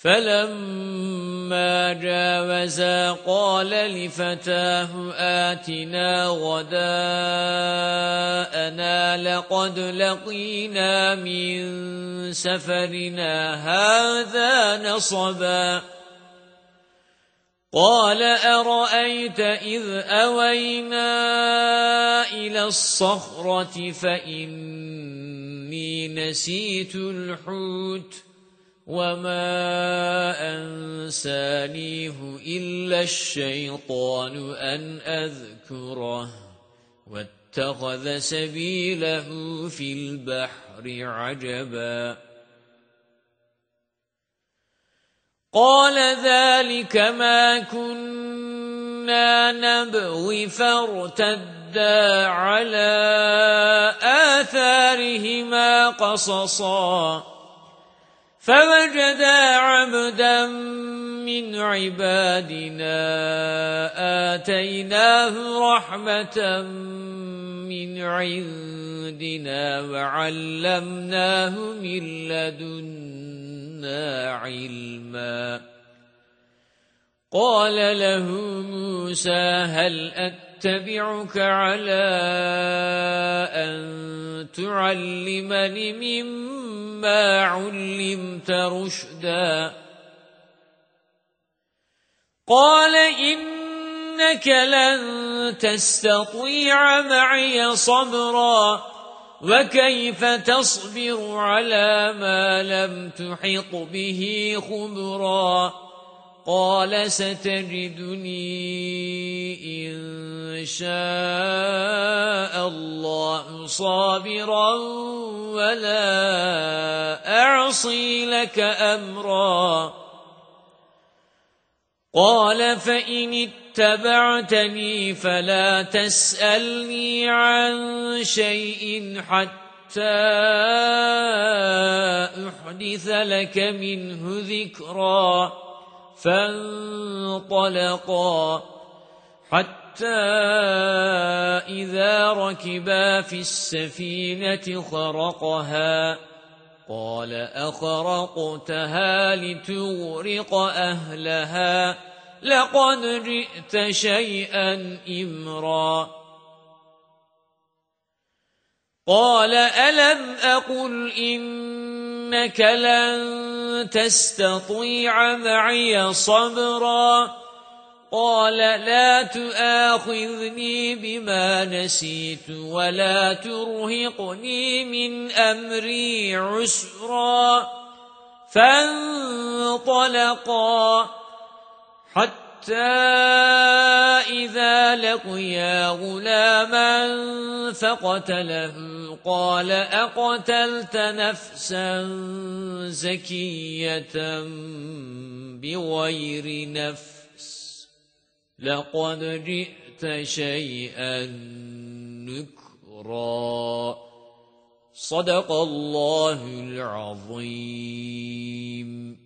فَلَمَّا جَاوَزَا قَالَ لِفَتَاهُ آتِنَا غَدَاءَنَا لَقَدْ لَقِينَا مِنْ سَفَرِنَا هَذَا نَصَبًا قَالَ أَرَأَيْتَ إِذْ أَوَيْنَا إِلَى الصَّخْرَةِ فَإِنِّي نَسِيتُ الْحُوتَ وَمَا أَنسَانِيهُ إِلَّا الشَّيْطَانُ أَنْ أَذْكُرَهُ وَاتَّخَذَ سَبِيلَهُ فِي الْبَحْرِ عَجَبًا قَالَ ذَلِكَ مَا كُنَّا نَبْغِ فَارْتَدَّا عَلَى آثَارِهِمَا قَصَصًا فَوَجَدَا عَبْدًا مِّنْ عِبَادِنَا آتَيْنَاهُ رَحْمَةً مِّنْ عِندِنَا وَعَلَّمْنَاهُ مِن لَّدُنَّا عِلْمًا قَالَ لَهُ مُوسَى هَلْ أَتَّبِعُكَ عَلَى أَن تُعَلِّمَنِ مِمَّا عُلِّمْتَ رُشْدًا قَالَ إِنَّكَ لَن تَسْتَطِيعَ مَعِيَ صَبْرًا وَكَيْفَ تَصْبِرُ عَلَى مَا لَمْ تُحِطْ بِهِ خُبْرًا قَالَ سَتَجِدُنِي إِن شَاءَ اللَّهُ صَابِرًا وَلَا أَعْصِي لَكَ أَمْرًا قَالَ فَإِنِ اتَّبَعْتَنِي فَلَا تَسْأَلْنِي عَن شَيْءٍ حَتَّى أُحْدِثَ لَكَ مِنْهُ ذِكْرًا فانطلقا حتى إذا ركبا في السفينة خرقها قال أخرقتها لتغرق أهلها لقد جئت شيئا إمرا قال ألم أقل إنك لن تستطيع معي صبرا قال لا تؤاخذني بما نسيت ولا ترهقني من أمري عسرا فانطلقا حتى إذا لقيا غلاما فقتله قال أقتلت نفسا زكية بغير نفس لقد جئت شيئا نكرا صدق الله العظيم.